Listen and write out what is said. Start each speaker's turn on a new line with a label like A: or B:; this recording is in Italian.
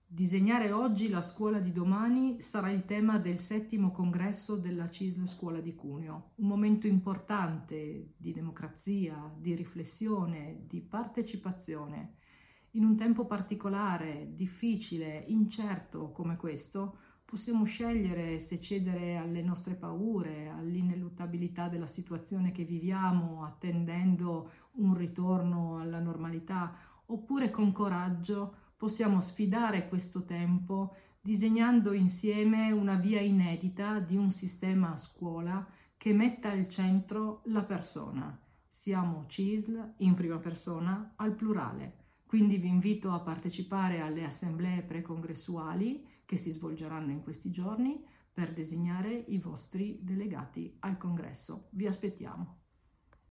A: Disegnare oggi la scuola di domani sarà il tema del 7° congresso della CISL Scuola di Cuneo, un momento importante di democrazia, di riflessione, di partecipazione. In un tempo particolare, difficile, incerto come questo, possiamo scegliere se cedere alle nostre paure, all'ineluttabilità della situazione che viviamo, attendendo un ritorno alla normalità, oppure con coraggio possiamo sfidare questo tempo disegnando insieme una via inedita di un sistema a scuola che metta al centro la persona. Siamo CISL in prima persona al plurale. Quindi vi invito a partecipare alle assemblee precongressuali che si svolgeranno in questi giorni per designare i vostri delegati al congresso. Vi aspettiamo.